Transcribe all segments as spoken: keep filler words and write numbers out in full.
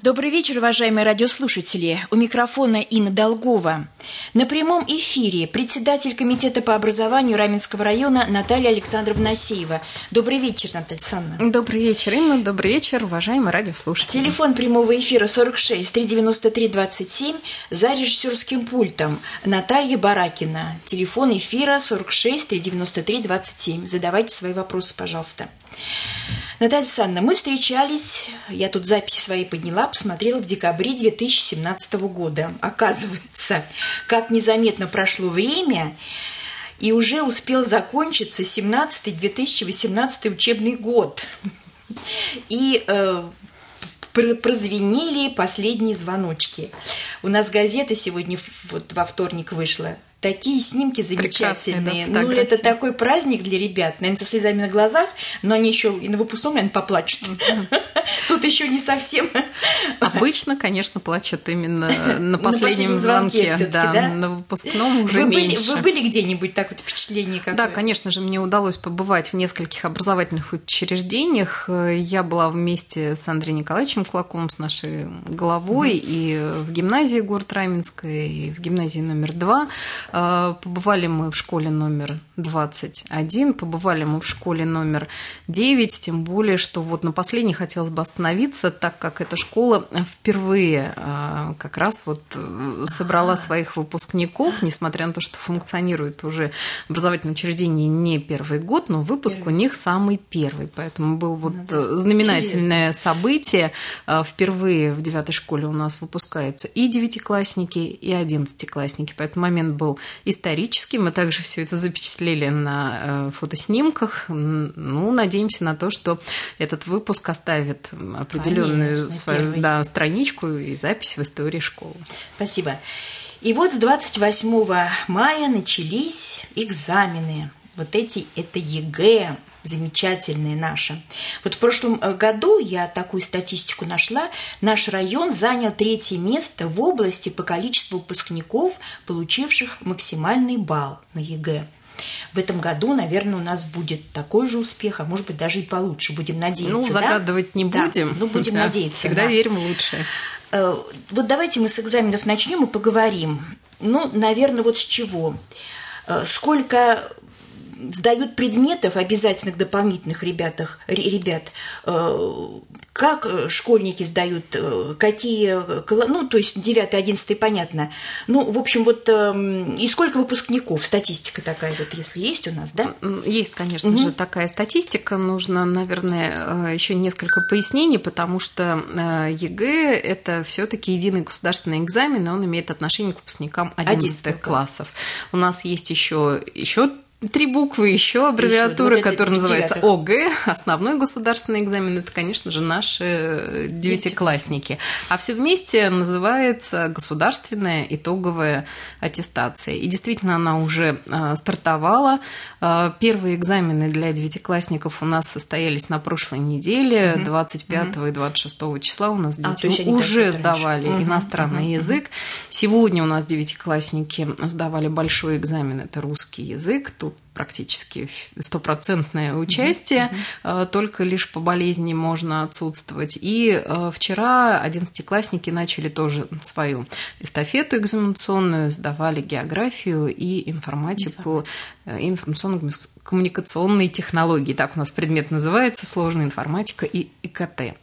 Добрый вечер, уважаемые радиослушатели. У микрофона Инна Долгова. На прямом эфире председатель комитета по образованию Раменского района Наталья Александровна Асеева. Добрый вечер, Наталья Александровна. Добрый вечер, Инна. Добрый вечер, уважаемые радиослушатели. Телефон прямого эфира сорок шесть триста девяносто три двадцать семь. За режиссерским пультом Наталья Баракина. Телефон эфира сорок шесть триста девяносто три двадцать семь. Задавайте свои вопросы, пожалуйста. Наталья Александровна, мы встречались, я тут записи свои подняла, посмотрела в декабре две тысячи семнадцатого года. Оказывается, как незаметно прошло время, и уже успел закончиться семнадцатый две тысячи восемнадцатый учебный год. И э, прозвенели последние звоночки. У нас газета сегодня вот во вторник вышла. Такие снимки замечательные. Да, ну, это такой праздник для ребят. Наверное, со слезами на глазах, но они еще и на выпускном, наверное, поплачут. Тут еще не совсем. Обычно, конечно, плачут именно на последнем звонке. Да, на выпускном уже меньше. Вы были где-нибудь так вот впечатление какое? Да, конечно же, мне удалось побывать в нескольких образовательных учреждениях. Я была вместе с Андреем Николаевичем Клаковым, с нашей главой, и в гимназии города Раменской, и в гимназии номер два. Побывали мы в школе номер двадцать один, побывали мы в школе номер девять, тем более, что вот на последней хотелось бы остановиться, так как эта школа впервые как раз вот собрала своих выпускников, несмотря на то, что функционирует уже образовательное учреждение не первый год, но выпуск первый. У них самый первый, поэтому было вот ну, да. знаменательное Интересно. событие. Впервые в девятой школе у нас выпускаются и девятиклассники, и одиннадцатиклассники, поэтому момент был исторический, мы также все это запечатлели на фотоснимках. Ну, надеемся на то, что этот выпуск оставит определенную Конечно, свою да, страничку и запись в истории школы. Спасибо. И вот с двадцать восьмого мая начались экзамены. Вот эти, это ЕГЭ, замечательные наши. Вот в прошлом году я такую статистику нашла. Наш район занял третье место в области по количеству выпускников, получивших максимальный балл на ЕГЭ. В этом году, наверное, у нас будет такой же успех, а может быть, даже и получше. Будем надеяться. Ну, загадывать да? не будем. Да, ну, будем да, надеяться. Всегда да. верим в лучшее. Вот давайте мы с экзаменов начнем и поговорим. Ну, наверное, вот с чего. Сколько сдают предметов обязательных дополнительных ребятах, ребят, как школьники сдают, какие, ну, то есть девятый, одиннадцатый, понятно. Ну, в общем, вот и сколько выпускников, статистика такая вот, если есть у нас, да? Есть, конечно угу. же, такая статистика. Нужно, наверное, еще несколько пояснений, потому что ЕГЭ – это все-таки единый государственный экзамен, и он имеет отношение к выпускникам одиннадцатых классов. У нас есть еще еще Три буквы, еще аббревиатура, еще, которая называется ОГЭ, основной государственный экзамен, это, конечно же, наши девятиклассники. А все вместе называется государственная итоговая аттестация. И действительно, она уже стартовала. Первые экзамены для девятиклассников у нас состоялись на прошлой неделе, угу. двадцать пятого угу. и двадцать шестого числа у нас дети а, уже сдавали угу. иностранный угу. язык. Сегодня у нас девятиклассники сдавали большой экзамен, это русский язык. Тут практически стопроцентное участие, mm-hmm. только лишь по болезни можно отсутствовать. И вчера одиннадцатиклассники начали тоже свою эстафету экзаменационную, сдавали географию и информатику, и информационно-коммуникационные технологии. Так у нас предмет называется, сложная информатика и ИКТ.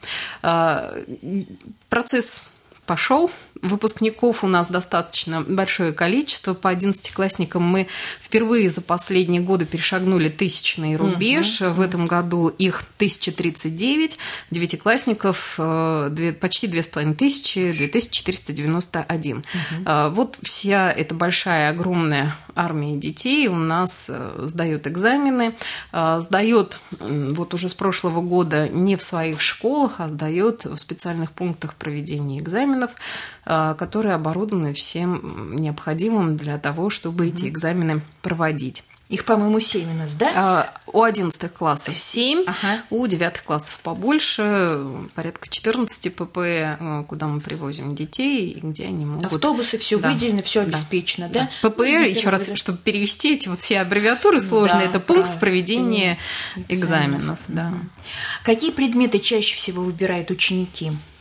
Процесс пошел. Выпускников у нас достаточно большое количество. По одиннадцатиклассникам мы впервые за последние годы перешагнули тысячный рубеж. Uh-huh. В этом году их тысяча тридцать девять, девятиклассников почти две с половиной тысячи, две тысячи четыреста девяносто один. Uh-huh. Вот вся эта большая, огромная армия детей у нас сдает экзамены. Сдает вот уже с прошлого года не в своих школах, а сдает в специальных пунктах проведения экзаменов, которые оборудованы всем необходимым для того, чтобы mm-hmm. эти экзамены проводить. Их, по-моему, семь у нас, да? У одиннадцатых классов семь, ага. у девятых классов побольше, порядка четырнадцать ПП, куда мы привозим детей, где они могут... Автобусы, все да. выделено, все обеспечено, да? да? ППР, ну, еще раз, чтобы перевести эти вот все аббревиатуры сложные, да, это пункт да. проведения экзаменов. Да. Какие предметы чаще всего выбирают ученики?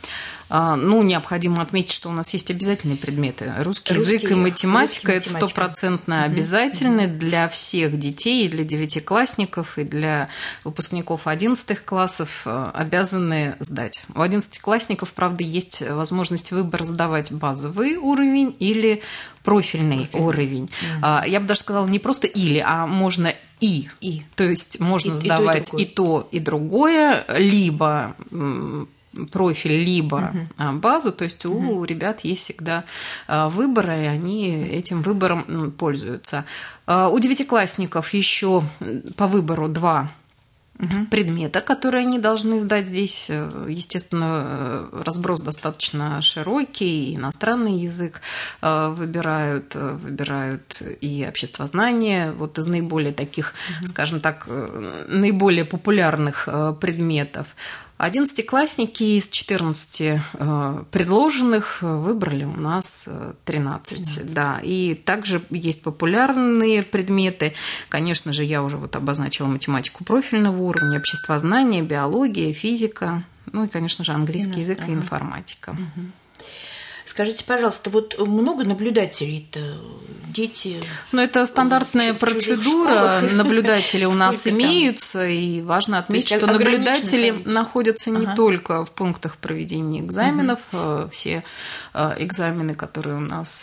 Ну, необходимо отметить, что у нас есть обязательные предметы. Русский, Русский язык и математика – это стопроцентно обязательны угу. для всех детей, и для девятиклассников, и для выпускников одиннадцатых классов обязаны сдать. У одиннадцатиклассников, правда, есть возможность выбора сдавать базовый уровень или профильный Профиль. уровень. Mm. Я бы даже сказала не просто или, а можно и. и. То есть можно и, сдавать и то, и, и другое, либо профиль, либо uh-huh. базу. То есть у uh-huh. ребят есть всегда выбор, и они этим выбором пользуются. У девятиклассников еще по выбору два Угу. предмета, которые они должны сдать здесь. Естественно, разброс достаточно широкий, иностранный язык выбирают, выбирают и обществознание. Вот из наиболее таких, угу. скажем так, наиболее популярных предметов. Одиннадцатиклассники из четырнадцати предложенных выбрали у нас тринадцать. тринадцать. Да. И также есть популярные предметы. Конечно же, я уже вот обозначила математику профильного уровня, обществознание, биология, физика, ну и, конечно же, английский язык и информатика. Угу. Скажите, пожалуйста, вот много наблюдателей-то, дети? Ну, это стандартная процедура. Наблюдатели у нас имеются, и важно отметить, что наблюдатели находятся не только в пунктах проведения экзаменов. Все экзамены, которые у нас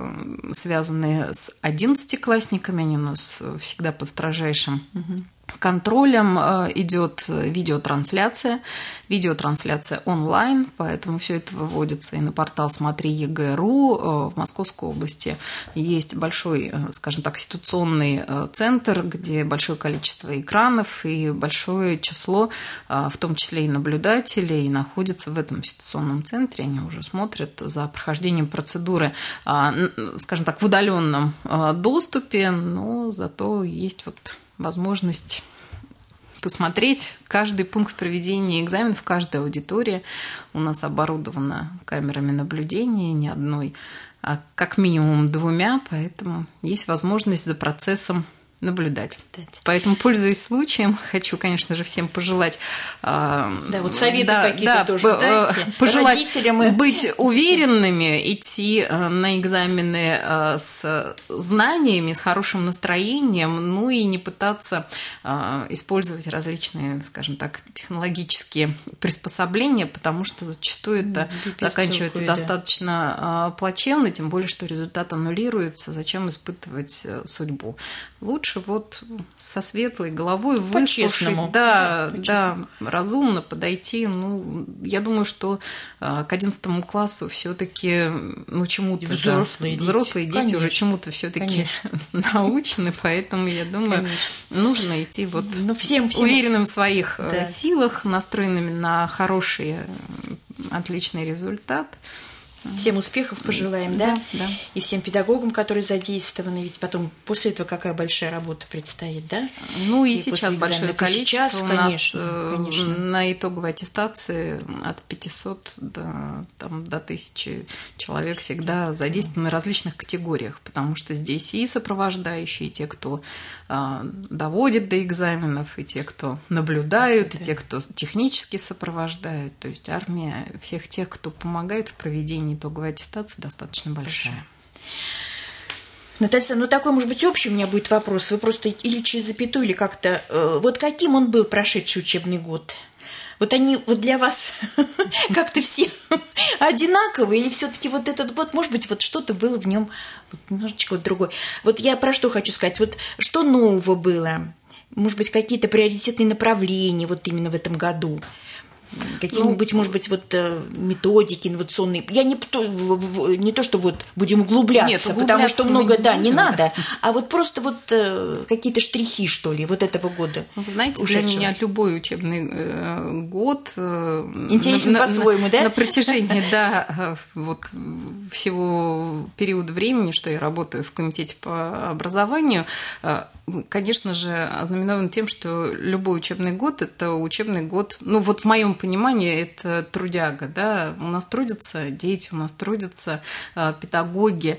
связаны с одиннадцатиклассниками, они у нас всегда под строжайшим контролем идет видеотрансляция, видеотрансляция онлайн, поэтому все это выводится и на портал «Смотри ЕГЭ точка ру». В Московской области есть большой, скажем так, ситуационный центр, где большое количество экранов и большое число, в том числе и наблюдателей, находятся в этом ситуационном центре. Они уже смотрят за прохождением процедуры, скажем так, в удаленном доступе, но зато есть вот возможность посмотреть каждый пункт проведения экзаменов, каждая аудитория у нас оборудована камерами наблюдения, не одной, а как минимум двумя, поэтому есть возможность за процессом наблюдать. Поэтому, пользуясь случаем, хочу, конечно же, всем пожелать... Да, вот советы да, какие-то да, тоже дайте. Пожелать родителям быть уверенными, идти на экзамены с знаниями, с хорошим настроением, ну и не пытаться использовать различные, скажем так, технологические приспособления, потому что зачастую это Без заканчивается такой, достаточно да. плачевно, тем более, что результат аннулируется. Зачем испытывать судьбу? Лучше вот со светлой головой, выслушавшись, да, да, разумно подойти. Ну, я думаю, что к одиннадцатому классу все-таки, ну, чему-то взрослые да, дети, взрослые дети уже чему-то все-таки научены, поэтому я думаю, конечно. нужно идти вот ну, всем, всем... уверенным в своих да. силах, настроенными на хороший, отличный результат. Всем успехов пожелаем, да? Да, да. И всем педагогам, которые задействованы, ведь потом после этого какая большая работа предстоит, да? Ну и, и сейчас большое количество сейчас, у конечно, нас конечно. на итоговой аттестации от пятисот до, там, до тысячи человек всегда задействованы в различных категориях, потому что здесь и сопровождающие, и те, кто а, доводит до экзаменов, и те, кто наблюдают, да. и те, кто технически сопровождают, то есть армия всех тех, кто помогает в проведении итоговая аттестация достаточно большая. Наталья, ну такой, может быть, общий у меня будет вопрос. Вы просто или через запятую, или как-то... Э, вот каким он был прошедший учебный год? Вот они вот для вас как-то все одинаковые, или все-таки вот этот год, может быть, вот что-то было в нем вот, немножечко вот другое. Вот я про что хочу сказать. Вот что нового было? Может быть, какие-то приоритетные направления вот именно в этом году? Какие-нибудь, ну, может быть, вот методики инновационные. Я не то, не то, что вот будем углубляться, Нет, углубляться потому что много, да, не надо, а вот просто вот какие-то штрихи, что ли, вот этого года. Вы знаете, ушедшего. Для меня любой учебный год интересен на, по-своему, на, да? На протяжении, да, вот всего периода времени, что я работаю в комитете по образованию, конечно же, ознаменован тем, что любой учебный год – это учебный год, ну вот в моем понимании, это трудяга, да, у нас трудятся дети, у нас трудятся э, педагоги,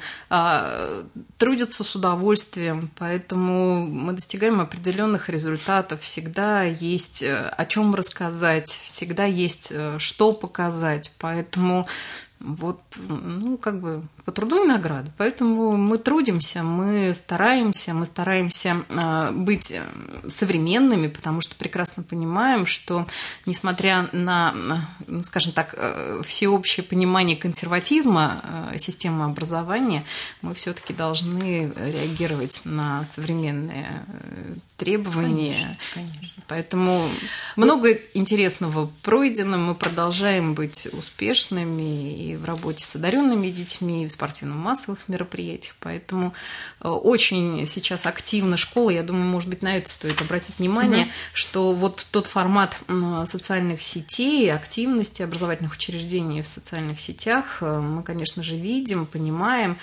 э, трудятся с удовольствием, поэтому мы достигаем определенных результатов, всегда есть о чем рассказать, всегда есть что показать, поэтому вот, ну, как бы по труду и награду. Поэтому мы трудимся, мы стараемся, мы стараемся быть современными, потому что прекрасно понимаем, что, несмотря на, ну, скажем так, всеобщее понимание консерватизма системы образования, мы все-таки должны реагировать на современные требования. Конечно, конечно. Поэтому много интересного пройдено, мы продолжаем быть успешными и в работе с одаренными детьми, и в спортивно-массовых мероприятиях. Поэтому очень сейчас активна школа. Я думаю, может быть, на это стоит обратить внимание, угу. что вот тот формат социальных сетей, активности образовательных учреждений в социальных сетях мы, конечно же, видим, понимаем.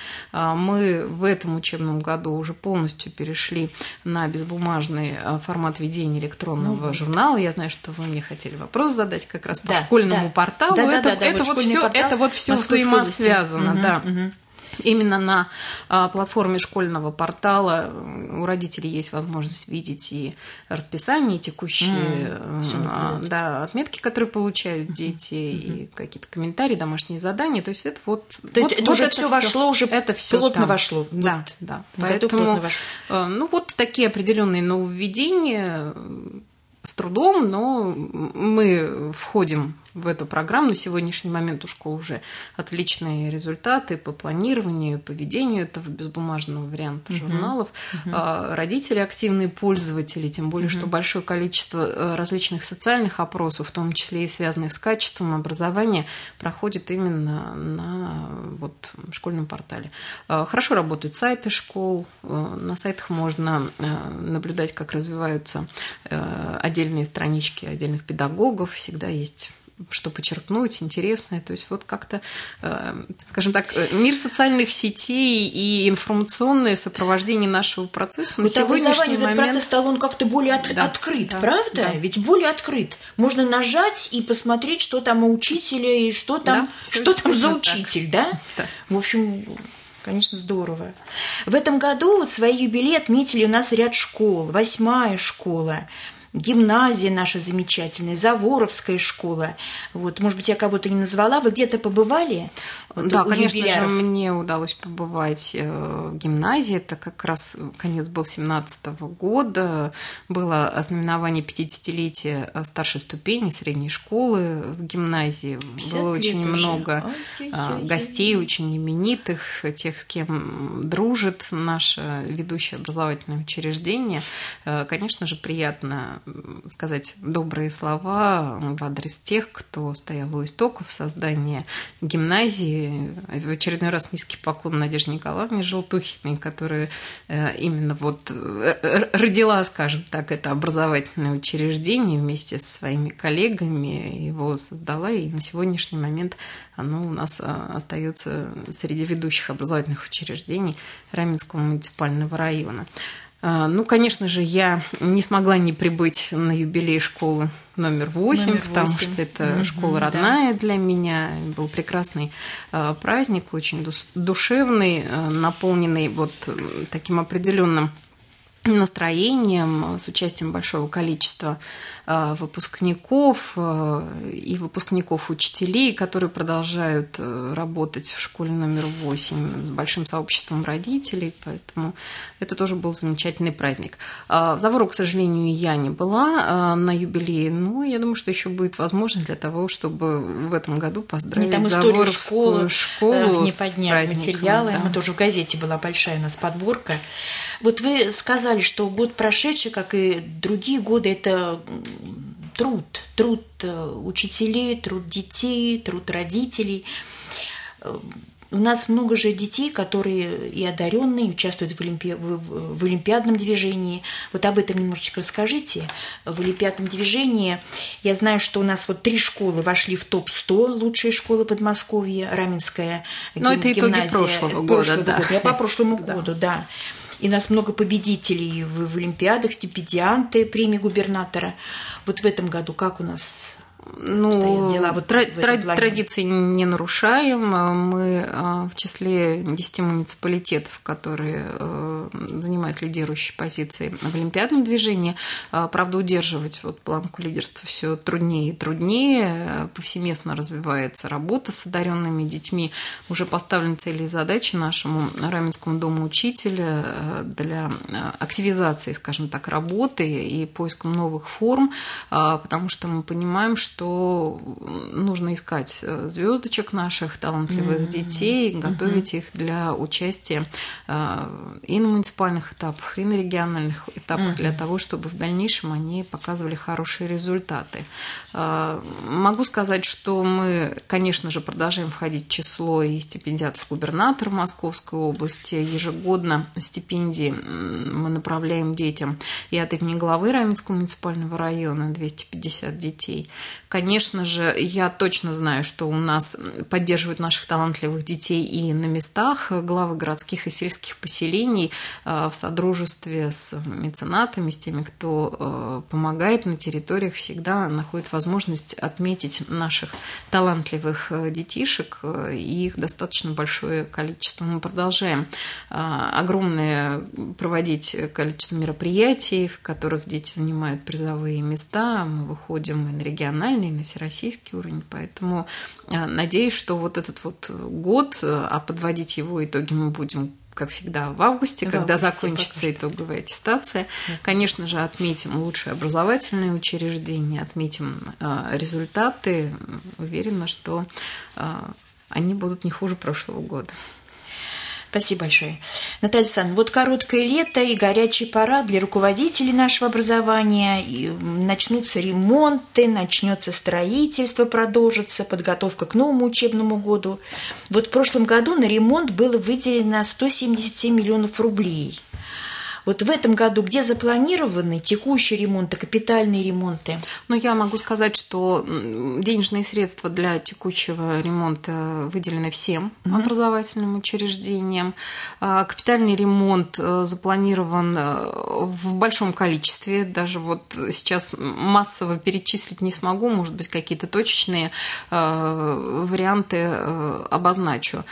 Мы в этом учебном году уже полностью перешли на безбумажный формат ведения электронного ну, журнала. Я знаю, что вы мне хотели вопрос задать как раз по да, школьному да. порталу. Да, да, это да, да, это вот вот все, портал, это вот все взаимосвязано, угу, да. Угу. Именно на а, платформе школьного портала у родителей есть возможность видеть и расписание, и текущие mm, а, да, отметки, которые получают дети, mm-hmm. и какие-то комментарии, домашние задания. То есть это вот... То вот, есть это вот уже это все всё, вошло, уже это всё плотно там. вошло. Да, вот. да. Вот Поэтому, ну вот такие определенные нововведения с трудом, но мы входим в эту программу. На сегодняшний момент у школ уже отличные результаты по планированию, по ведению этого безбумажного варианта uh-huh. журналов. Uh-huh. Родители активные пользователи, тем более, uh-huh. что большое количество различных социальных опросов, в том числе и связанных с качеством образования, проходит именно на вот, школьном портале. Хорошо работают сайты школ. На сайтах можно наблюдать, как развиваются отдельные странички отдельных педагогов. Всегда есть что подчеркнуть, интересное. То есть вот как-то, скажем так, мир социальных сетей и информационное сопровождение нашего процесса на сегодняшний момент... Этот процесс стал он как-то более от, да, открыт, да, правда? Да. Ведь более открыт. Можно нажать и посмотреть, что там у учителя и что там, да, что там за учитель, да? да? В общем... Конечно, здорово. В этом году свои юбилеи отметили у нас ряд школ. Восьмая школа, гимназия наша замечательная, Заворовская школа. Вот, может быть, я кого-то не назвала. Вы где-то побывали? Вот, да, конечно юбиляров? же, мне удалось побывать в гимназии. Это как раз конец был семнадцатого года. Было ознаменование пятидесятилетия старшей ступени средней школы в гимназии. Было очень уже. много Ой-ой-ой. гостей, очень именитых, тех, с кем дружит наше ведущее образовательное учреждение. Конечно же, приятно сказать добрые слова в адрес тех, кто стоял у истоков создания гимназии. В очередной раз низкий поклон Надежде Николаевне Желтухиной, которая именно вот родила, скажем так, это образовательное учреждение вместе со своими коллегами, его создала, и на сегодняшний момент оно у нас остается среди ведущих образовательных учреждений Раменского муниципального района. Ну, конечно же, я не смогла не прибыть на юбилей школы номер восемь, номер потому восемь. Что это mm-hmm, школа родная да. для меня. Был прекрасный праздник, очень душевный, наполненный вот таким определенным настроением, с участием большого количества выпускников и выпускников учителей, которые продолжают работать в школе номер восемь с большим сообществом родителей, поэтому это тоже был замечательный праздник. В Завору, к сожалению, я не была на юбилее, но я думаю, что еще будет возможность для того, чтобы в этом году поздравить Заворовскую школу не поднять материалы. Да. Мы тоже в газете была большая у нас подборка. Вот вы сказали, что год прошедший, как и другие годы, это труд, труд учителей, труд детей, труд родителей. У нас много же детей, которые и одаренные, участвуют в, олимпи... в олимпиадном движении. Вот об этом немножечко расскажите. В олимпиадном движении я знаю, что у нас вот три школы вошли в топ сто лучшие школы Подмосковья, Раменская гим... гимназия. Но это итоги прошлого года, прошлого да. года. Я по прошлому году, да. И у нас много победителей в, в Олимпиадах, стипендианты премии губернатора. Вот в этом году как у нас... Ну, дела вот тра- тра- традиции не нарушаем. Мы в числе десяти муниципалитетов, которые занимают лидирующие позиции в олимпиадном движении. Правда, удерживать вот планку лидерства все труднее и труднее. Повсеместно развивается работа с одаренными детьми. Уже поставлены цели и задачи нашему Раменскому дому учителя для активизации, скажем так, работы и поиском новых форм, потому что мы понимаем, что что нужно искать звездочек наших талантливых mm-hmm. детей, готовить mm-hmm. их для участия и на муниципальных этапах, и на региональных этапах mm-hmm. для того, чтобы в дальнейшем они показывали хорошие результаты. Могу сказать, что мы, конечно же, продолжаем входить в число и стипендиатов губернатора Московской области. Ежегодно стипендии мы направляем детям и от имени главы Раменского муниципального района двести пятьдесят детей. Конечно же, я точно знаю, что у нас поддерживают наших талантливых детей и на местах главы городских и сельских поселений в содружестве с меценатами, с теми, кто помогает на территориях, всегда находит возможность отметить наших талантливых детишек, и их достаточно большое количество. Мы продолжаем огромное проводить количество мероприятий, в которых дети занимают призовые места. Мы выходим и на региональные, и на всероссийский уровень, поэтому надеюсь, что вот этот вот год, а подводить его итоги мы будем, как всегда, в августе, в когда августе, закончится итоговая аттестация. Да. Конечно же, отметим лучшие образовательные учреждения, отметим результаты. Уверена, что они будут не хуже прошлого года. Спасибо большое. Наталья Александровна, вот короткое лето и горячая пора для руководителей нашего образования. И начнутся ремонты, начнется строительство, продолжится подготовка к новому учебному году. Вот в прошлом году на ремонт было выделено сто семьдесят семь миллионов рублей. Вот в этом году где запланированы текущие ремонты, капитальные ремонты? Ну, я могу сказать, что денежные средства для текущего ремонта выделены всем mm-hmm. образовательным учреждениям. Капитальный ремонт запланирован в большом количестве. Даже вот сейчас массово перечислить не смогу, может быть, какие-то точечные варианты обозначу.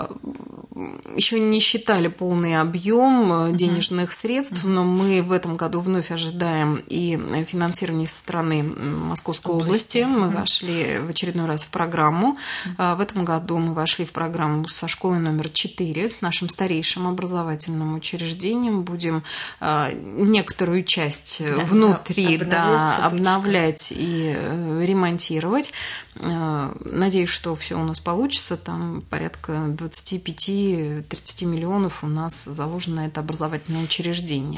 Еще не считали полный объем денежных средств, средств, но мы в этом году вновь ожидаем и финансирование со стороны Московской области. Мы вошли в очередной раз в программу. В этом году мы вошли в программу со школой номер четыре, с нашим старейшим образовательным учреждением. Будем некоторую часть да, внутри да, обновлять и ремонтировать. Надеюсь, что все у нас получится. Там порядка двадцать пять-тридцать миллионов у нас заложено на это образовательное учреждение.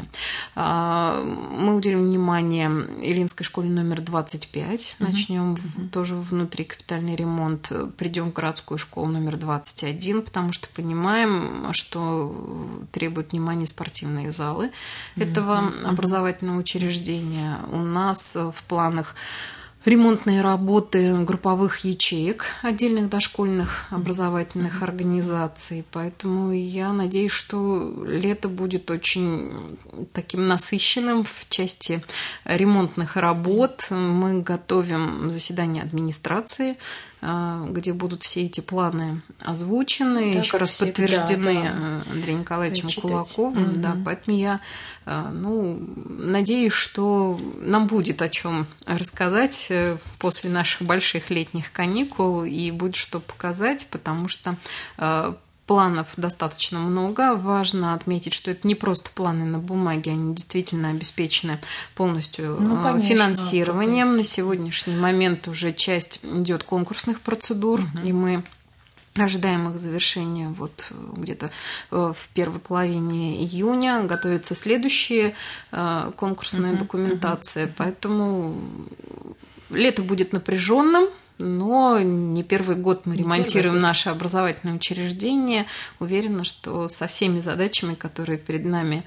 Мы уделим внимание Ильинской школе номер двадцать пять. Uh-huh. Начнем uh-huh. тоже внутри капитальный ремонт. Придем в городскую школу номер двадцать один, потому что понимаем, что требуют внимания спортивные залы uh-huh. этого uh-huh. образовательного учреждения. У нас в планах ремонтные работы групповых ячеек отдельных дошкольных образовательных mm-hmm. организаций. Поэтому я надеюсь, что лето будет очень таким насыщенным в части ремонтных работ. Мы готовим заседание администрации, где будут все эти планы озвучены, да, еще раз всегда, подтверждены да, Андреем Николаевичем Кулаковым. Угу. Да, поэтому я ну, надеюсь, что нам будет о чем рассказать после наших больших летних каникул, и будет что показать, потому что планов достаточно много. Важно отметить, что это не просто планы на бумаге, они действительно обеспечены полностью ну, конечно, финансированием. Только... На сегодняшний момент уже часть идет конкурсных процедур, угу. и мы ожидаем их завершения вот где-то в первой половине июня. Готовится следующая конкурсная uh-huh, документация, uh-huh. поэтому лето будет напряженным. но не первый год мы не ремонтируем наши образовательные учреждения. Уверена, что со всеми задачами, которые перед нами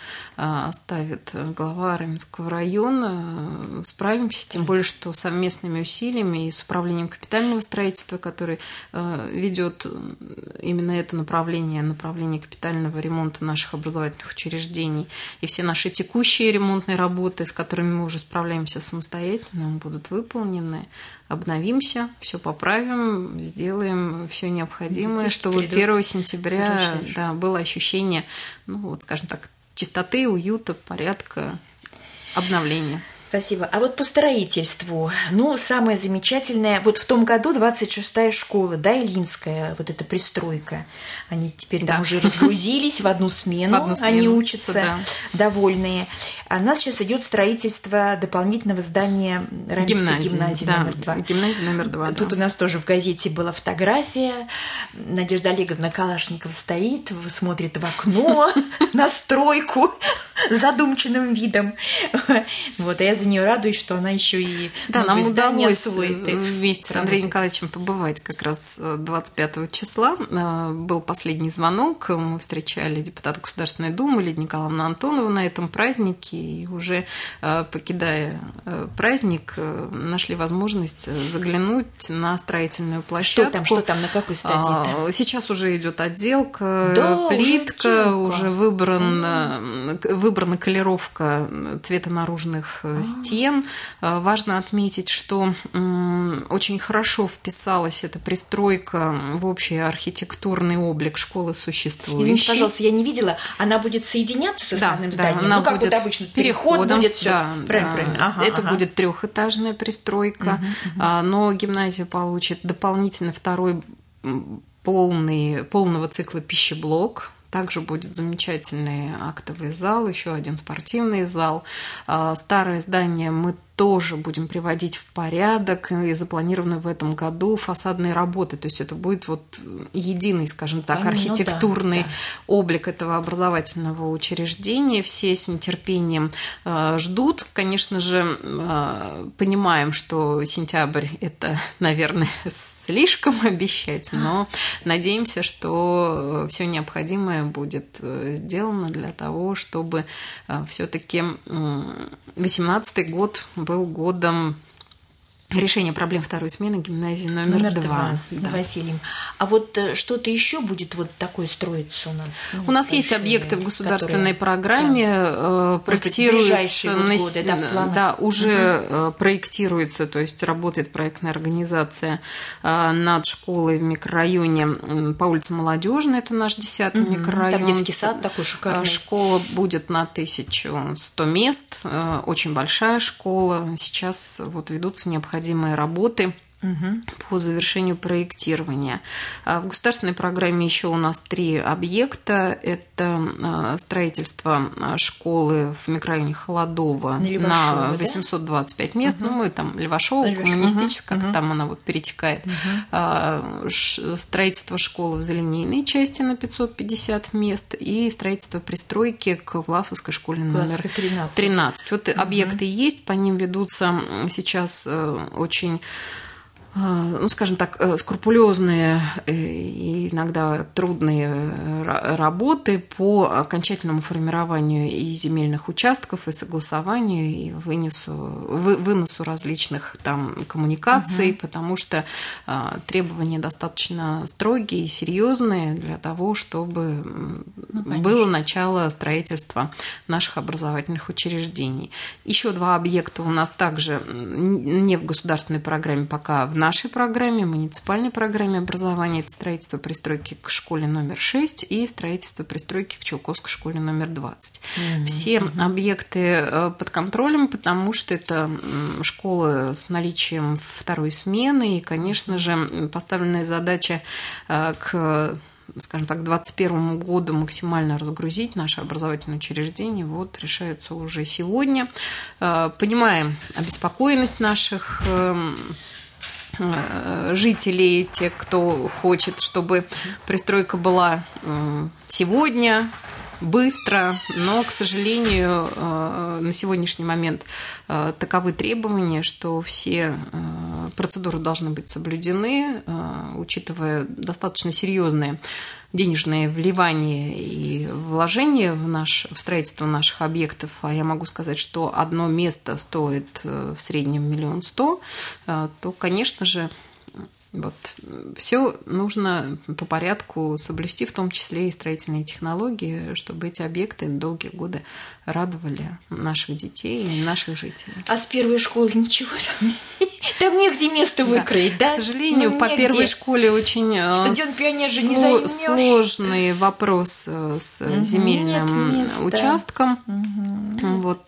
ставит глава Раменского района, справимся, тем более, что совместными усилиями и с управлением капитального строительства, который ведет именно это направление, направление капитального ремонта наших образовательных учреждений, и все наши текущие ремонтные работы, с которыми мы уже справляемся самостоятельно, будут выполнены. Обновимся, все поправим, сделаем все необходимое, детишки чтобы первого сентября да, было ощущение, ну вот, скажем так, чистоты, уюта, порядка, обновления. Спасибо. А вот по строительству, ну, самое замечательное, вот в том году двадцать шестая школа, да, Илинская, вот эта пристройка, они теперь да. там уже разгрузились в одну смену, в одну смену они учатся да. довольные. А у нас сейчас идет строительство дополнительного здания Раменской гимназии да, номер два. Гимназии номер два. Тут да. у нас тоже в газете была фотография. Надежда Олеговна Калашникова стоит, смотрит в окно на стройку задумчивым видом. Вот, а я за нее радуюсь, что она еще и да, нам удалось вместе с Андреем Николаевичем побывать как раз двадцать пятого числа. Был последний звонок, мы встречали депутата Государственной Думы Лидию Николаевну Антонову на этом празднике, и уже покидая праздник, нашли возможность заглянуть на строительную площадку. Что там, что там, на какой стадии? Сейчас уже идет отделка, да, плитка, уже, уже выбрана, выбрана колеровка цвета наружных стен. Важно отметить, что очень хорошо вписалась эта пристройка в общий архитектурный облик школы существующей. Извините, пожалуйста, я не видела. Она будет соединяться с основным да, зданием? Да, она ну, как будет вот обычно, переходом. Будет да, правильно, да. правильно. Ага, Это ага. будет трехэтажная пристройка, угу, угу. но гимназия получит дополнительно второй полный, полного цикла пищеблок. Также будет замечательный актовый зал, еще один спортивный зал. Старое здание мы тоже будем приводить в порядок, и запланированы в этом году фасадные работы. То есть это будет вот единый, скажем так, а, архитектурный ну, да, да. облик этого образовательного учреждения. Все с нетерпением э, ждут. Конечно же, э, понимаем, что сентябрь – это, наверное, слишком обещать, но надеемся, что все необходимое будет сделано для того, чтобы э, все-таки восемнадцатый год был годом решения проблем второй смены гимназии номер, номер два. два да. Василием. А вот что-то еще будет вот такое строиться у нас? Ну, у нас есть объекты в государственной которые, программе, да, проектируются, на, годы, да, да, уже угу. проектируется, то есть работает проектная организация над школой в микрорайоне по улице Молодежной, это наш десятый угу. микрорайон. Там детский сад такой шикарный. Школа будет на тысячу сто мест, очень большая школа. Сейчас вот ведутся необходимые необходимые работы угу. по завершению проектирования. В государственной программе еще у нас три объекта. Это строительство школы в микрорайоне Холодово на, на восемьсот двадцать пять мест. Угу. Ну, мы там Левашова, коммунистическая, угу. там она вот перетекает. Угу. Строительство школы в Зеленейной части на пятьсот пятьдесят мест и строительство пристройки к Власовской школе номер тринадцать. тринадцать. Вот угу. объекты есть, по ним ведутся сейчас очень... ну, скажем так, скрупулезные и иногда трудные работы по окончательному формированию и земельных участков, и согласованию, и вынесу, вы, выносу различных там коммуникаций, угу. потому что а, требования достаточно строгие и серьезные для того, чтобы ну, было начало строительства наших образовательных учреждений. Еще два объекта у нас также не в государственной программе, пока в нашей программе, муниципальной программе образования. Это строительство пристройки к школе номер шесть и строительство пристройки к Чулковской школе номер двадцать. Mm-hmm. Все mm-hmm. объекты под контролем, потому что это школа с наличием второй смены, и, конечно же, поставленная задача к скажем так, к двадцать первому году максимально разгрузить наши образовательные учреждения, вот, решаются уже сегодня. Понимаем обеспокоенность наших жителей, те, кто хочет, чтобы пристройка была сегодня, быстро, но, к сожалению, на сегодняшний момент таковы требования, что все процедуры должны быть соблюдены, учитывая достаточно серьезные денежные вливания и вложения в, наш, в строительство наших объектов. А я могу сказать, что одно место стоит в среднем миллион сто, то, конечно же, вот, все нужно по порядку соблюсти, в том числе и строительные технологии, чтобы эти объекты долгие годы радовали наших детей и наших жителей. А с первой школы ничего там? Там негде место выкроить, да? да? К сожалению, ну, по первой школе очень студент-пионер же не займёшь. Сложный вопрос с угу, земельным участком. Угу. Вот,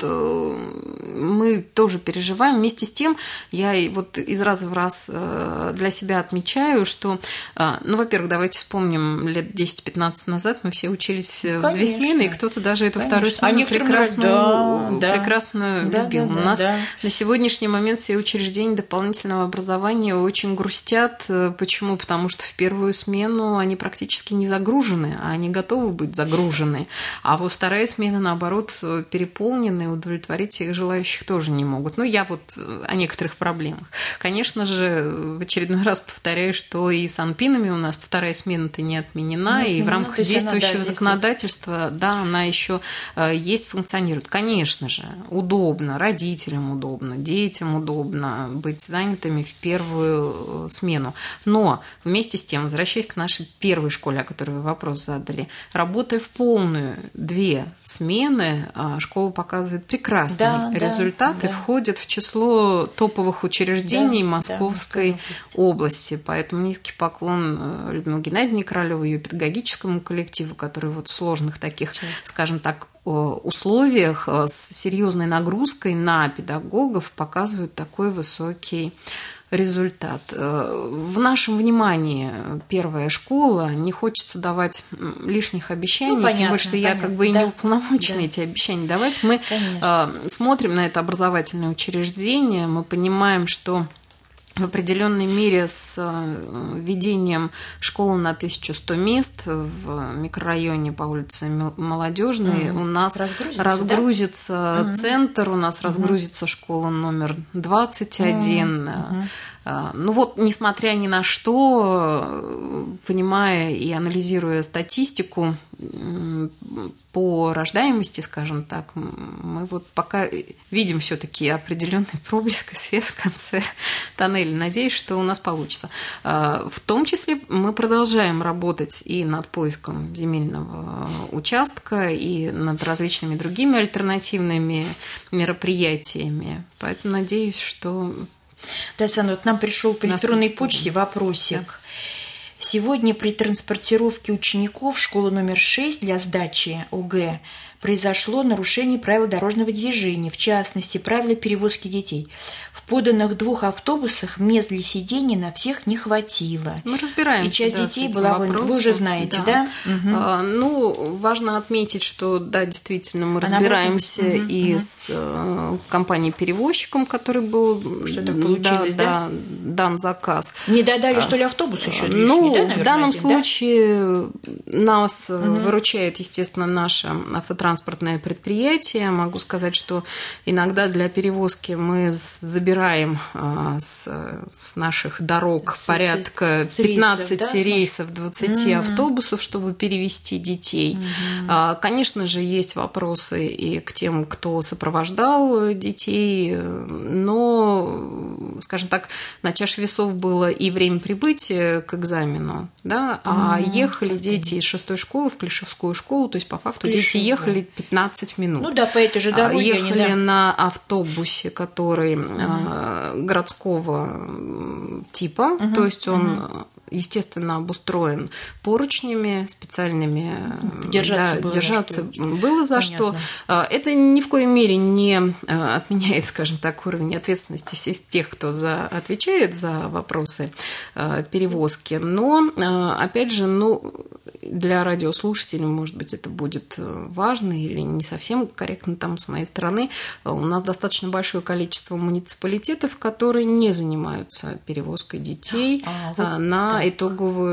мы тоже переживаем. Вместе с тем, я вот из раза в раз для себя отмечаю, что, ну, во-первых, давайте вспомним, лет десять-пятнадцать назад мы все учились Конечно. в две смены, и кто-то даже эту Конечно. вторую смену а прекрасно, да, прекрасно да, любил. Да, да, У нас да. на сегодняшний момент все учреждения дополнительного образования очень грустят. Почему? Потому что в первую смену они практически не загружены, а они готовы быть загружены. А вот вторая смена, наоборот, переполнены, и удовлетворить их желающих тоже не могут. Ну, я вот о некоторых проблемах. Конечно же, в очередной раз повторяю, что и с Анпинами у нас вторая смена-то не отменена, ну, и в рамках действующего она, да, законодательства, да, она еще есть, функционирует. Конечно же, удобно, родителям удобно, детям удобно быть занятыми в первую смену. Но вместе с тем, возвращаясь к нашей первой школе, о которой вы вопрос задали, работая в полную две смены, школа показывает прекрасный да, результат да, и да. входит в число топовых учреждений да, Московской да, области. Поэтому низкий поклон Людмиле Геннадьевне Королёвой, ее педагогическому коллективу, который вот в сложных таких, скажем так, условиях с серьезной нагрузкой на педагогов показывают такой высокий результат. В нашем внимании первая школа, не хочется давать лишних обещаний, ну, понятно, тем более, что понятно. я как бы и да. не уполномочена да. эти обещания давать. Мы Конечно. смотрим на это образовательное учреждение, мы понимаем, что в определенной мере с введением школы на тысячу сто мест в микрорайоне по улице Молодежной mm. у нас разгрузится, разгрузится да? центр, у нас mm. разгрузится школа номер двадцать один. Mm. Ну вот, несмотря ни на что, понимая и анализируя статистику по рождаемости, скажем так, мы вот пока видим все-таки определенный проблеск и свет в конце тоннеля. Надеюсь, что у нас получится. В том числе мы продолжаем работать и над поиском земельного участка, и над различными другими альтернативными мероприятиями. Поэтому надеюсь, что... Да, Александра, вот нам пришел по электронной почте вопросик. Да. Сегодня при транспортировке учеников в школу номер шесть для сдачи ОГЭ произошло нарушение правил дорожного движения, в частности, правила перевозки детей. В поданных двух автобусах мест для сидения на всех не хватило. Мы разбираемся. И часть да, детей была... Вопросом. Вы уже знаете, да? да? Угу. А, ну, важно отметить, что, да, действительно, мы а разбираемся угу, и угу. с э, компанией-перевозчиком, который был... Что-то получилось, да, да? дан заказ. Не додали, что ли, автобус еще лишний, Ну, да, наверное, в данном один, случае да? нас угу. выручает, естественно, наше автотранспортное предприятие. Могу сказать, что иногда для перевозки мы забираем с, с наших дорог с, порядка с, пятнадцать рейсов, да, рейсов двадцать mm-hmm. автобусов, чтобы перевезти детей. Mm-hmm. Конечно же, есть вопросы и к тем, кто сопровождал детей, но, скажем так, на чаше весов было и время прибытия к экзамену, да, а mm-hmm. ехали дети из шестой школы в Клишевскую школу, то есть по факту Клишев, дети ехали да. пятнадцать минут. Ну да, по этой же дороге. Ехали они, да. на автобусе, который mm-hmm. городского типа, угу, то есть он, угу. естественно, обустроен поручнями специальными. Держаться, да, было, держаться что... было за Понятно. Что. Это ни в коей мере не отменяет, скажем так, уровень ответственности всех тех, кто за, отвечает за вопросы перевозки. Но, опять же, ну, для радиослушателей, может быть, это будет важно или не совсем корректно там с моей стороны. У нас достаточно большое количество муниципалитетов, которые не занимаются перевозкой детей а, вот, на да. итоговую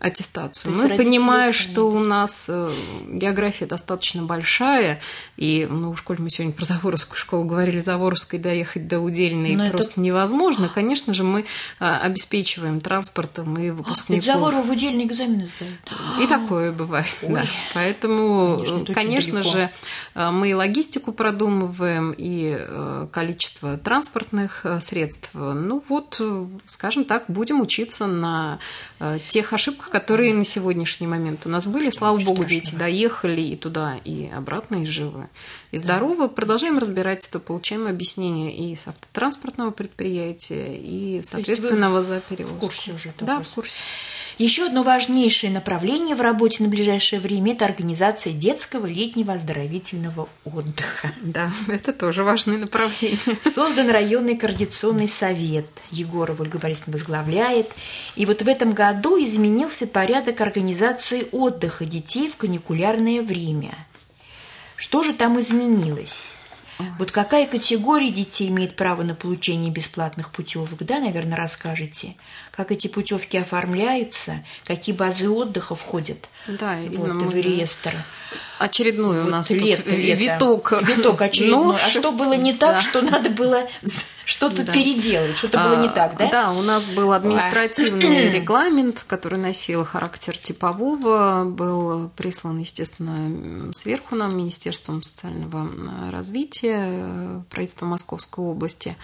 аттестацию. Мы, понимая, что у нас география достаточно большая, и, ну, в школе мы сегодня про Заворовскую школу говорили, Заворовской доехать до Удельной Но просто это... невозможно. Конечно же, мы обеспечиваем транспортом и выпускников. А, Заворова в Удельный экзамен сдают. И такое бывает, Ой. да. Поэтому, конечно, конечно же, мы и логистику продумываем, и количество транспортных средств. Ну вот, скажем так, будем учиться на тех ошибках, которые на сегодняшний момент у нас были. Слава богу, дети доехали и туда, и обратно, и живы, и здоровы. Продолжаем разбирательство, получаем объяснения и с автотранспортного предприятия, и, соответственно, за перевозку. В курсе уже. Да, в курсе. Еще одно важнейшее направление в работе на ближайшее время – это организация детского летнего оздоровительного отдыха. Да, это тоже важное направление. Создан районный координационный совет. Егорова Ольга Борисовна возглавляет. И вот в этом году изменился порядок организации отдыха детей в каникулярное время. Что же там изменилось? Вот какая категория детей имеет право на получение бесплатных путевок, да, наверное, расскажете? Как эти путевки оформляются, какие базы отдыха входят да, вот, в реестр? Очередной вот у нас лето, тут лето. виток. Виток очередной. А что было не так, да. что надо было что-то да. переделать? Что-то было не так, да? Да, у нас был административный регламент, который носил характер типового, был прислан, естественно, сверху нам Министерством социального развития, правительством Московской области.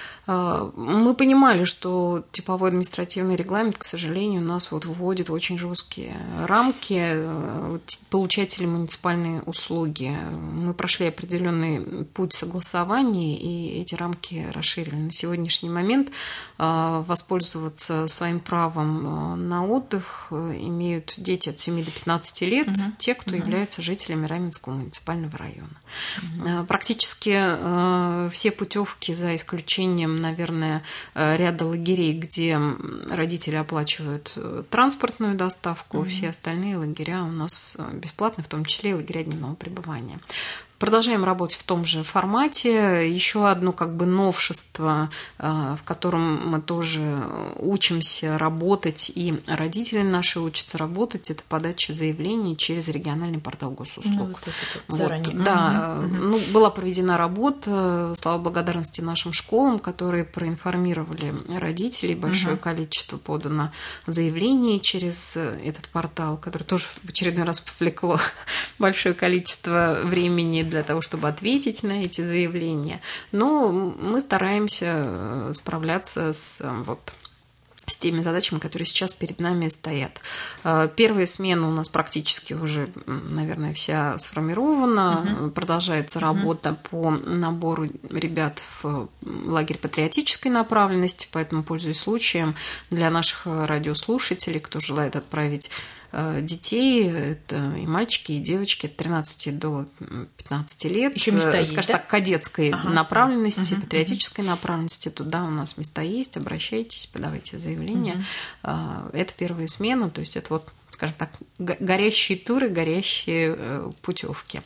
Мы понимали, что типовой административный регламент, к сожалению, у нас вот вводит очень жесткие рамки получателей муниципальной услуги. Мы прошли определенный путь согласования, и эти рамки расширили. На сегодняшний момент воспользоваться своим правом на отдых имеют дети от семи до пятнадцати лет, угу. те, кто угу. являются жителями Раменского муниципального района. Угу. Практически все путевки, за исключением, наверное, ряда лагерей, где родители оплачивают транспортную доставку, mm-hmm. все остальные лагеря у нас бесплатны, в том числе и лагеря дневного пребывания. Продолжаем работать в том же формате. Еще одно как бы новшество, в котором мы тоже учимся работать, и родители наши учатся работать, это подача заявлений через региональный портал госуслуг. Ну, вот это, вот, заранее. Да, угу. ну, была проведена работа, слава благодарности нашим школам, которые проинформировали родителей, большое угу. количество подано заявлений через этот портал, который тоже в очередной раз повлекло большое количество времени для того, чтобы ответить на эти заявления. Но мы стараемся справляться с, вот, с теми задачами, которые сейчас перед нами стоят. Первая смена у нас практически уже, наверное, вся сформирована. Uh-huh. Продолжается uh-huh. работа по набору ребят в лагерь патриотической направленности, поэтому, пользуясь случаем, для наших радиослушателей, кто желает отправить детей, это и мальчики, и девочки от тринадцати до пятнадцати лет, еще места скажем есть, так, да? кадетской ага. направленности, угу, патриотической угу. направленности, туда у нас места есть, обращайтесь, подавайте заявление. Угу. Это первая смена, то есть это вот, скажем так, горящие туры, горящие путевки.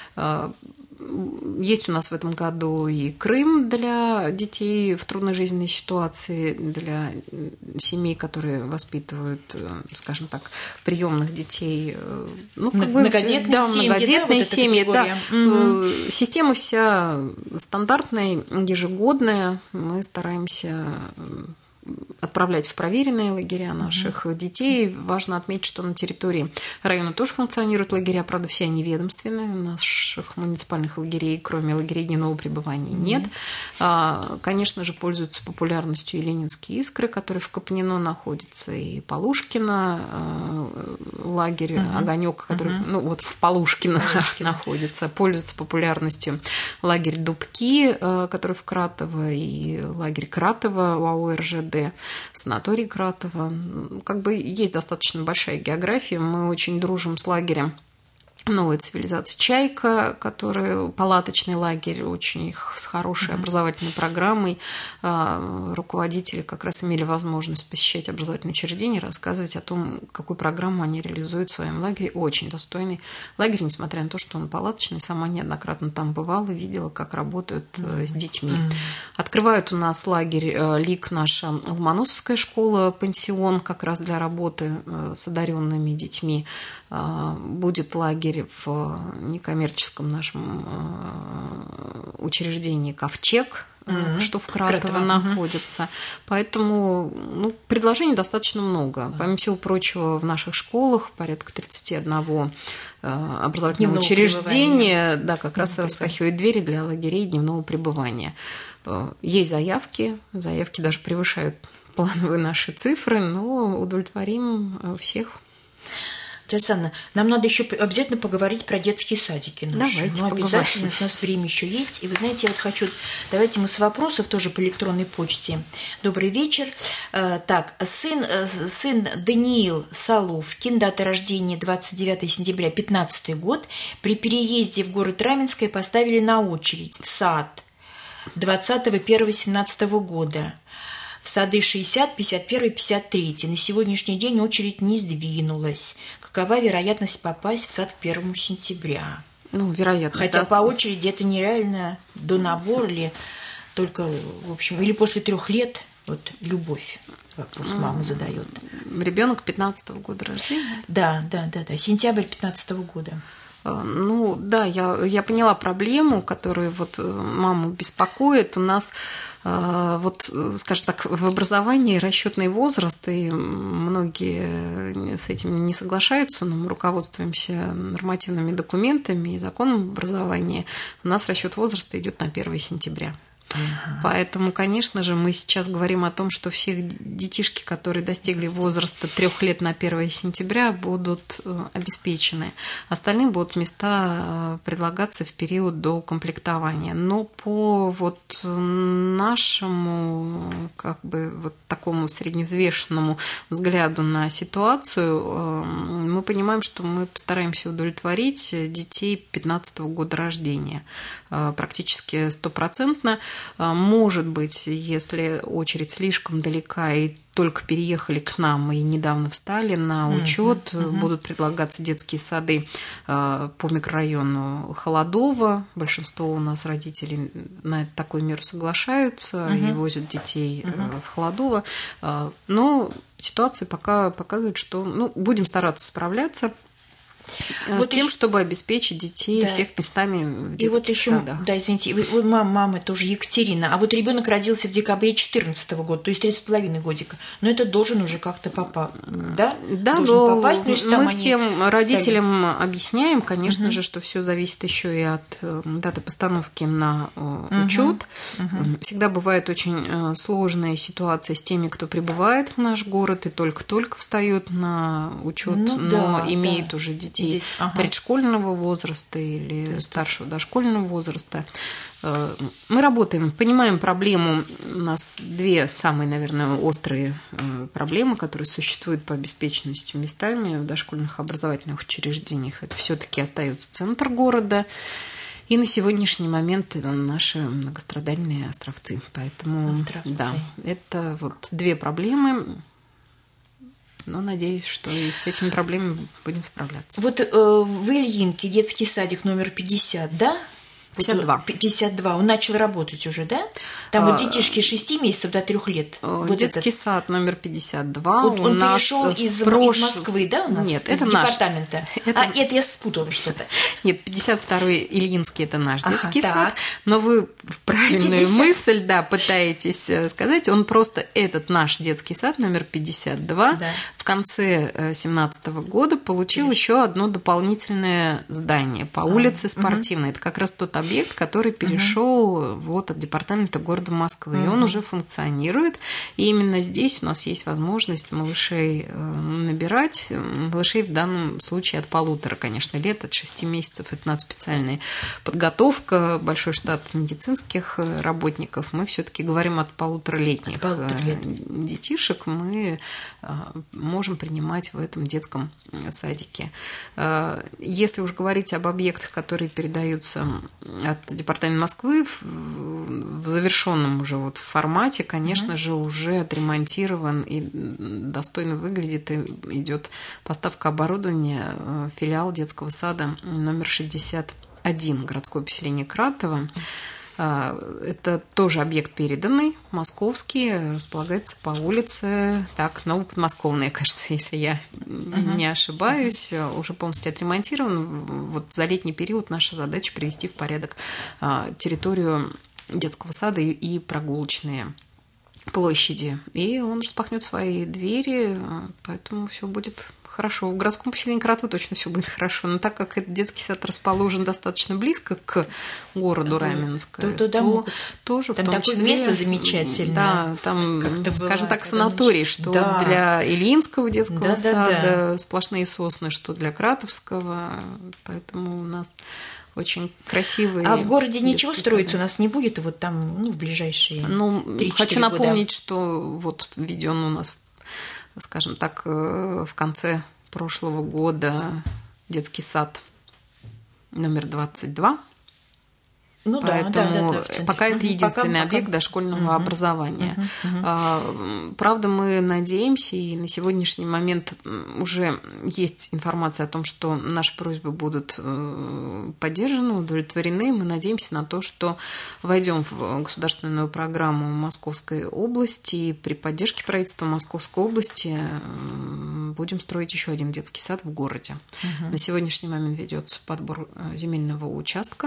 Есть у нас в этом году и Крым для детей в трудной жизненной ситуации, для семей, которые воспитывают, скажем так, приемных детей. Ну, как бы, многодетные да, семьи, многодетные да, семьи. Да. Угу. Система вся стандартная, ежегодная. Мы стараемся отправлять в проверенные лагеря наших mm-hmm. детей. Важно отметить, что на территории района тоже функционируют лагеря, правда, все они ведомственные. Наших муниципальных лагерей, кроме лагерей дневного пребывания, нет. Mm-hmm. Конечно же, пользуются популярностью и Ленинские искры, которые в Копнино находятся, и Полушкино, лагерь mm-hmm. Огонек, который mm-hmm. ну, вот в Полушкино находится. Пользуются популярностью лагерь Дубки, который в Кратово, и лагерь Кратово у АО РЖД, санаторий Кратово. Как бы есть достаточно большая география. Мы очень дружим с лагерем Новая цивилизация «Чайка», который палаточный лагерь, очень с хорошей mm-hmm. образовательной программой. Руководители как раз имели возможность посещать образовательные учреждения, рассказывать о том, какую программу они реализуют в своем лагере. Очень достойный лагерь, несмотря на то, что он палаточный. Сама неоднократно там бывала и видела, как работают mm-hmm. с детьми. Mm-hmm. Открывают у нас лагерь ЛИК, наша Ломоносовская школа, пансион как раз для работы с одаренными детьми. Будет лагерь в некоммерческом нашем учреждении «Ковчег», mm-hmm. что в Кратово, Кратово. находится. Mm-hmm. Поэтому ну, предложений достаточно много. Mm-hmm. Помимо всего прочего, в наших школах порядка тридцать один образовательного дневного учреждения да, как раз распахивают двери для лагерей дневного пребывания. Есть заявки, заявки даже превышают плановые наши цифры, но удовлетворим всех. Александра, нам надо еще обязательно поговорить про детские садики наши. Давайте ну, поговорим. Обязательно, у нас время еще есть. И вы знаете, я вот хочу... Давайте мы с вопросов тоже по электронной почте. Добрый вечер. Так, сын, сын Даниил Соловкин, дата рождения двадцать девятое сентября пятнадцатый год, при переезде в город Раменское поставили на очередь в сад двадцатого первого семнадцатого года. В сады шестьдесят, пятьдесят один, пятьдесят три. На сегодняшний день очередь не сдвинулась. Какова вероятность попасть в сад к первому сентября? Ну, вероятность. Хотя да. по очереди это нереально до набора или только, в общем, или после трех лет. Вот любовь. Вопрос мама задает. Ребенок пятнадцатого года рождения? Да, да, да, да. Сентябрь пятнадцатого года. Ну, да, я, я поняла проблему, которая вот маму беспокоит. У нас, вот, скажем так, в образовании расчетный возраст, и многие с этим не соглашаются, но мы руководствуемся нормативными документами и законом образования. У нас расчет возраста идет на первое сентября. Uh-huh. Поэтому, конечно же, мы сейчас говорим о том, что все детишки, которые достигли возраста трех лет на первое сентября, будут обеспечены. Остальные будут места предлагаться в период до комплектования. Но по вот нашему, как бы, вот такому средневзвешенному взгляду на ситуацию, мы понимаем, что мы постараемся удовлетворить детей пятнадцатого года рождения. Практически стопроцентно. Может быть, если очередь слишком далека и только переехали к нам и недавно встали на учет, uh-huh, uh-huh. будут предлагаться детские сады по микрорайону Холодово. Большинство у нас родителей на такую меру соглашаются uh-huh. и возят детей uh-huh. в Холодово. Но ситуация пока показывает, что ну, будем стараться справляться. Вот с тем, еще... чтобы обеспечить детей да. всех местами в детских и вот еще, садах. Да, извините, вы, вы, мама, мама тоже Екатерина, а вот ребенок родился в декабре две тысячи четырнадцатого года, то есть три с половиной годика, но это должен уже как-то попасть, да? Да, должен но попасть, но мы всем родителям стали... объясняем, конечно угу. же, что все зависит еще и от даты постановки на учет. Угу. Всегда бывает очень сложная ситуация с теми, кто прибывает в наш город и только-только встает на учет, ну, но да, имеет да. уже детей. Детей ага. предшкольного возраста или старшего дошкольного возраста. Мы работаем, понимаем проблему. У нас две самые, наверное, острые проблемы, которые существуют по обеспеченности местами в дошкольных образовательных учреждениях. Это все-таки остается центр города. И на сегодняшний момент это наши многострадальные островцы. Поэтому островцы. Да, это вот две проблемы. Но надеюсь, что и с этими проблемами будем справляться. Вот э, в Ильинке детский садик номер пятьдесят, да? пятьдесят два. пятьдесят два. Он начал работать уже, да? Там а, вот детишки с шести месяцев до трех лет. Вот детский этот. Сад номер пятьдесят два. Вот у он нас пришел из, прош... из Москвы, да, у нас? Нет, из это департамента. Наш. Это... А, это я спутала что-то. Нет, пятьдесят второй Ильинский – это наш ага, детский так. сад. Но вы в правильную пятьдесят мысль, да, пытаетесь сказать. Он просто этот наш детский сад номер пятьдесят два да. в конце две тысячи семнадцатого года получил еще одно дополнительное здание по улице Спортивной. Угу. Это как раз тот объект, объект, который перешел uh-huh. вот от департамента города Москвы. Uh-huh. И он уже функционирует. И именно здесь у нас есть возможность малышей набирать. Малышей в данном случае от полутора, конечно, лет, от шести месяцев. Это надспециальная подготовка, большой штат медицинских работников. Мы все-таки говорим от полуторалетних детишек. Мы можем принимать в этом детском садике. Если уж говорить об объектах, которые передаются от департамента Москвы в завершенном уже вот формате, конечно mm-hmm. же, уже отремонтирован и достойно выглядит, и идет поставка оборудования, филиал детского сада номер шестьдесят один, городское поселение Кратово. Это тоже объект переданный, московский, располагается по улице, так, Новоподмосковная, кажется, если я uh-huh. не ошибаюсь, uh-huh. уже полностью отремонтирован. Вот за летний период наша задача привести в порядок территорию детского сада и прогулочные площади. И он распахнет свои двери, поэтому все будет хорошо. В городском поселении Кратово точно все будет хорошо. Но так как этот детский сад расположен достаточно близко к городу Раменск, то, то, то тоже там в том такое числе, место замечательное. Да, там, скажем так, санаторий, что да. для Ильинского детского да, сада да, да. сплошные сосны, что для Кратовского. Поэтому у нас очень красивые. А в городе ничего строиться сады. У нас не будет, вот там, ну, в ближайшие ну, три-четыре хочу года. Напомнить, что вот введен у нас, скажем так, в конце прошлого года детский сад номер двадцать два. Ну, поэтому да, да, да, пока это единственный пока, объект пока. дошкольного uh-huh. образования. Uh-huh. Uh-huh. Правда, мы надеемся, и на сегодняшний момент уже есть информация о том, что наши просьбы будут поддержаны, удовлетворены. Мы надеемся на то, что войдем в государственную программу Московской области, и при поддержке правительства Московской области будем строить еще один детский сад в городе. Uh-huh. На сегодняшний момент ведется подбор земельного участка.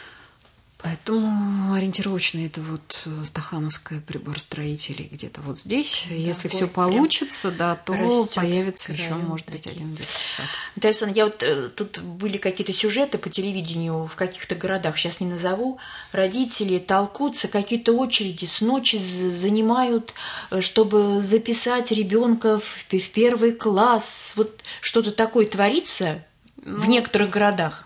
Поэтому ориентировочно это вот Стахановская, приборстроителей, где-то вот здесь. Да, если все получится, да, то растет, появится еще, может быть, один детский сад. Дарья, я вот тут были какие-то сюжеты по телевидению в каких-то городах, сейчас не назову. Родители толкутся, какие-то очереди с ночи занимают, чтобы записать ребенка в первый класс. Вот что-то такое творится ну, в некоторых городах.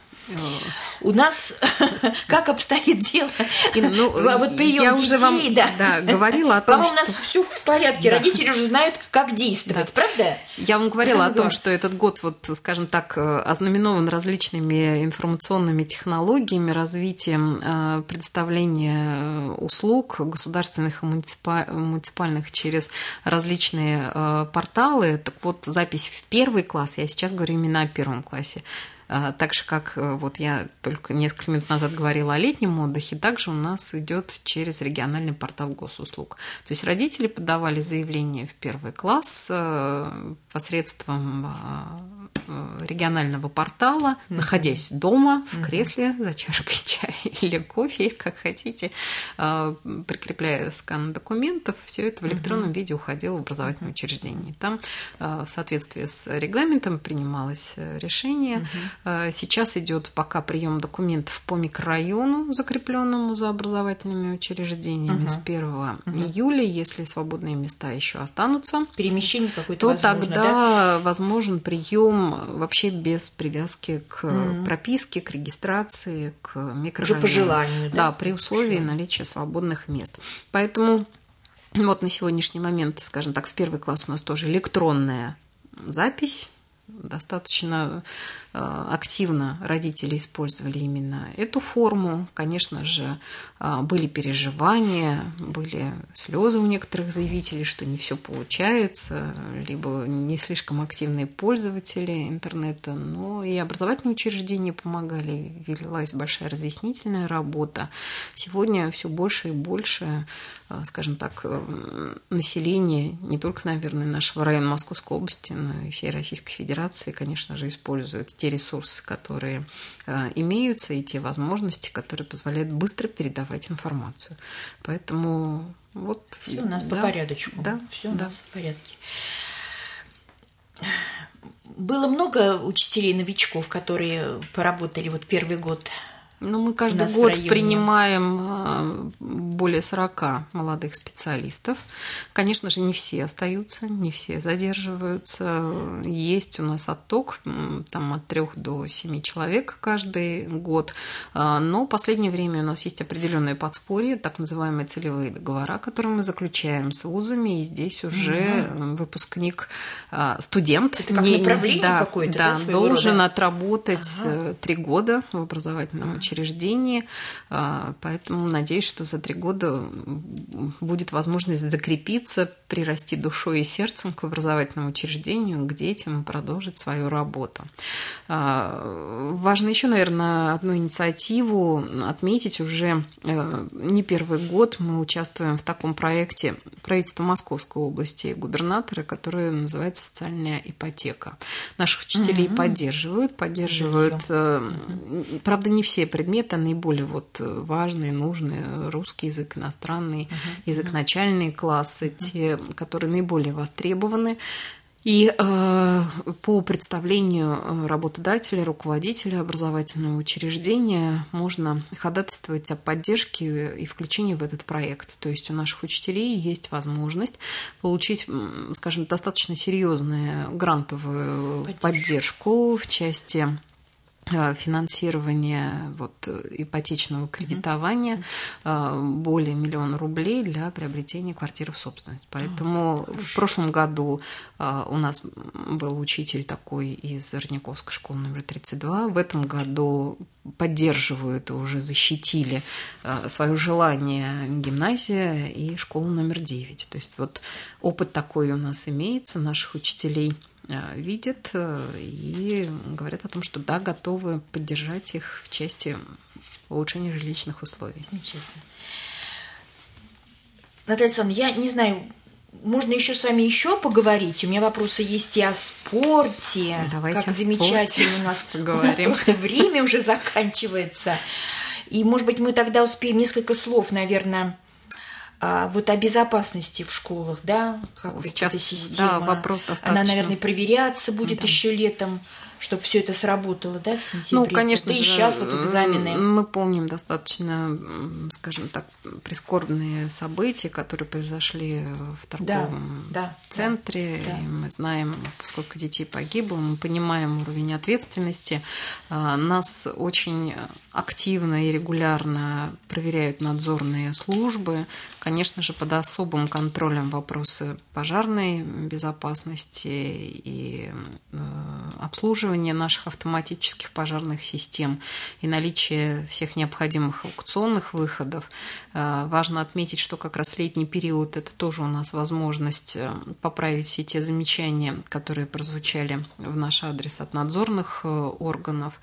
У нас как обстоит дело? Ну, вот прием я детей, уже вам да. Да, говорила о том, По-моему, что... у нас все в порядке, да. Родители уже знают, как действовать, да. правда? Я вам говорила Самое о том, главное. Что этот год, вот, скажем так, ознаменован различными информационными технологиями, развитием предоставления услуг государственных и муниципальных через различные порталы. Так вот, запись в первый класс, я сейчас говорю именно о первом классе, так же, как вот я только несколько минут назад говорила о летнем отдыхе, также у нас идет через региональный портал госуслуг. То есть родители подавали заявление в первый класс посредством регионального портала, mm-hmm. находясь дома, в кресле, за чашкой чая или кофе, как хотите, прикрепляя скан документов, все это в электронном mm-hmm. виде уходило в образовательное учреждение. Там в соответствии с регламентом принималось решение. Mm-hmm. Сейчас идет пока прием документов по микрорайону, закрепленному за образовательными учреждениями. Mm-hmm. С первого mm-hmm. июля, если свободные места еще останутся, перемещение какое-то то возможно, тогда да? возможен прием вообще без привязки к mm-hmm. прописке, к регистрации, к микрорайону. Уже по желанию, да? Да, при условии Хорошо. наличия свободных мест. Поэтому вот на сегодняшний момент, скажем так, в первый класс у нас тоже электронная запись. Достаточно активно родители использовали именно эту форму. Конечно же, были переживания, были слезы у некоторых заявителей, что не все получается, либо не слишком активные пользователи интернета, но и образовательные учреждения помогали, велась большая разъяснительная работа. Сегодня все больше и больше, скажем так, населения, не только, наверное, нашего района Московской области, но и всей Российской Федерации, конечно же, используют те ресурсы, которые э, имеются, и те возможности, которые позволяют быстро передавать информацию. Поэтому вот... Все у нас да, по порядочку. Да, все у да. нас в порядке. Было много учителей-новичков, которые поработали вот первый год Ну, мы каждый год принимаем более сорока молодых специалистов. Конечно же, не все остаются, не все задерживаются. Есть у нас отток, там от трех до семи человек каждый год. Но в последнее время у нас есть определенные подспорья, так называемые целевые договора, которые мы заключаем с вузами. И здесь уже угу. выпускник, студент, это как не, направление да, какое-то, да, да, должен рода? отработать ага. три года в образовательном учреждении. учреждении, поэтому надеюсь, что за три года будет возможность закрепиться, прирасти душой и сердцем к образовательному учреждению, к детям и продолжить свою работу. Важно еще, наверное, одну инициативу отметить. Уже не первый год мы участвуем в таком проекте правительства Московской области и губернатора, который называется «Социальная ипотека». Наших учителей mm-hmm. поддерживают, поддерживают, mm-hmm. правда, не все предметы, наиболее вот важные, нужные, русский язык, иностранный uh-huh. язык, начальные классы, uh-huh. те, которые наиболее востребованы. И э, по представлению работодателя, руководителя образовательного учреждения можно ходатайствовать о поддержке и включении в этот проект. То есть у наших учителей есть возможность получить, скажем, достаточно серьезную грантовую поддержку, поддержку в части финансирование вот, ипотечного кредитования mm-hmm. более миллиона рублей для приобретения квартиры в собственность. Поэтому oh, в прошлом году у нас был учитель такой из Родниковской школы номер тридцать два. В этом году поддерживают, уже защитили свое желание гимназия и школа номер девять. То есть вот опыт такой у нас имеется, наших учителей видят и говорят о том, что да, готовы поддержать их в части улучшения жилищных условий. Замечательно. Наталья Александровна, я не знаю, можно еще с вами еще поговорить? У меня вопросы есть и о спорте. Давайте как замечательно у нас, у нас просто время уже заканчивается. И, может быть, мы тогда успеем несколько слов, наверное, вот о безопасности в школах, да, как сейчас эта система, да, вопрос достаточно. Она, наверное, проверяться будет да. еще летом, чтобы все это сработало, да, в сентябре. Ну, конечно да же, и сейчас вот экзамены. Мы помним достаточно, скажем так, прискорбные события, которые произошли в торговом да, да, центре. Да. И мы знаем, поскольку детей погибло, мы понимаем уровень ответственности. Нас очень активно и регулярно проверяют надзорные службы. Конечно же, под особым контролем вопросы пожарной безопасности и обслуживания наших автоматических пожарных систем и наличие всех необходимых эвакуационных выходов. Важно отметить, что как раз летний период – это тоже у нас возможность поправить все те замечания, которые прозвучали в наш адрес от надзорных органов.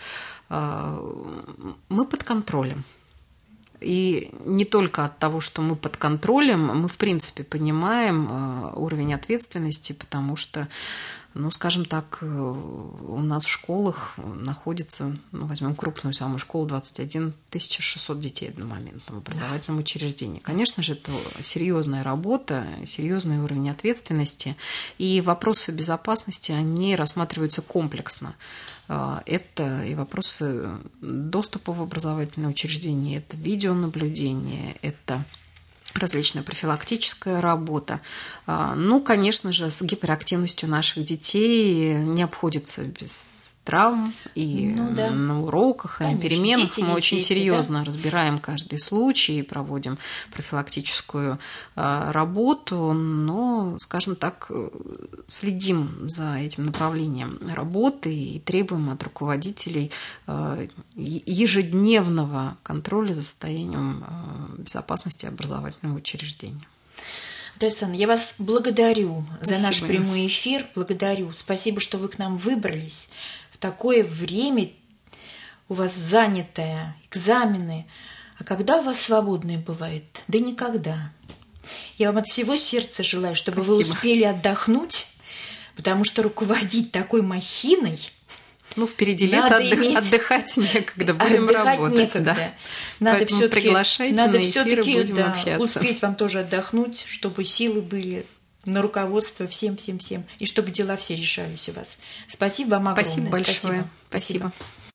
Мы под контролем. И не только от того, что мы под контролем, мы, в принципе, понимаем уровень ответственности, потому что, ну, скажем так, у нас в школах находится, ну, возьмем крупную самую школу, двадцать одна тысяча шестьсот детей одномоментно в образовательном учреждении. Конечно же, это серьезная работа, серьезный уровень ответственности, и вопросы безопасности, они рассматриваются комплексно. Это и вопросы доступа в образовательное учреждение, это видеонаблюдение, это различная профилактическая работа. Ну, конечно же, с гиперактивностью наших детей не обходится без травм, и ну, да. на уроках, конечно, и на переменах дети, мы очень дети, серьезно да? разбираем каждый случай, проводим профилактическую работу, но, скажем так, следим за этим направлением работы и требуем от руководителей ежедневного контроля за состоянием безопасности образовательного учреждения. Наталья Александровна, я вас благодарю Спасибо. за наш прямой эфир. Благодарю. Спасибо, что вы к нам выбрались. В такое время у вас занятое, экзамены. А когда у вас свободное бывает? Да никогда. Я вам от всего сердца желаю, чтобы Спасибо. Вы успели отдохнуть, потому что руководить такой махиной... Ну, впереди лето, отдых, иметь... отдыхать некогда, будем отдыхать работать. Некогда. Да. Надо все-таки, приглашайте надо на эфиры, все-таки будем да, общаться. Успеть вам тоже отдохнуть, чтобы силы были на руководство всем-всем-всем, и чтобы дела все решались у вас. Спасибо вам огромное. Спасибо большое. Спасибо. Спасибо. Спасибо.